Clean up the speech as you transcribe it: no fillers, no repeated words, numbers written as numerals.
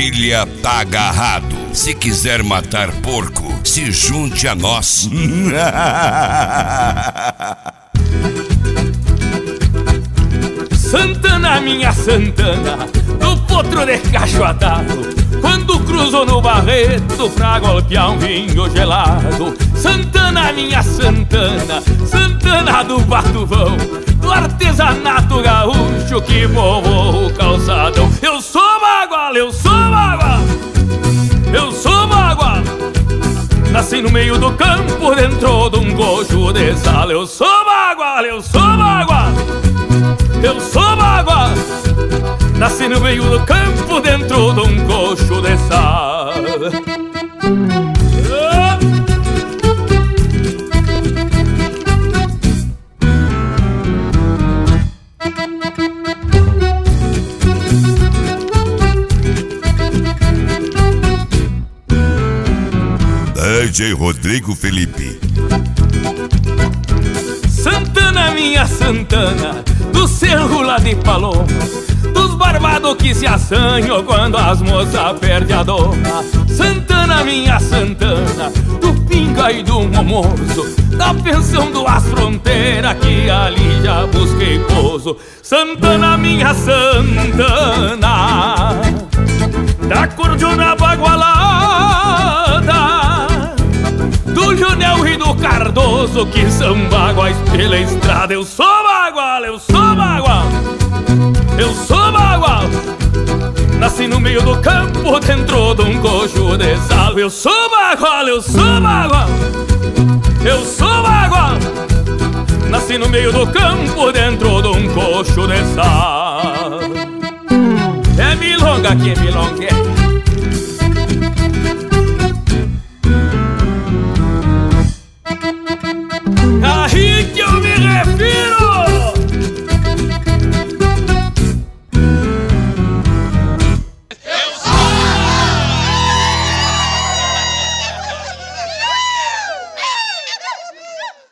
Padilha tá agarrado. Se quiser matar porco, se junte a nós. Santana, minha Santana, do potro de cacho atado, quando cruzo no Barreto pra golpear um vinho gelado. Santana, minha Santana, Santana do Batuvão, do artesanato gaúcho que povoa o calçadão. Eu sou bagual, eu sou bagual, eu sou bagual. Nasci no meio do campo, dentro de um gojo de sal. Eu sou bagual, eu sou bagual, eu sou bagual. Nasci no meio do campo, dentro de um coxo de sal. DJ Rodrigo Felipe. Santana, minha Santana, do cerro lá de Paloma, dos barbados que se assanham quando as moças perdem a doma. Santana, minha Santana, do pinga e do momoso, da pensão do as fronteiras que ali já busquei pouso. Santana, minha Santana, da cordiona bagualada, do Lionel e do Cardoso que são baguais pela estrada. Eu sou bagual, eu sou bagual, eu sou bagual. Nasci no meio do campo, dentro de um coxo de sal. Eu sou bagual, eu sou bagual, eu sou bagual. Nasci no meio do campo, dentro de um coxo de sal. É milonga que me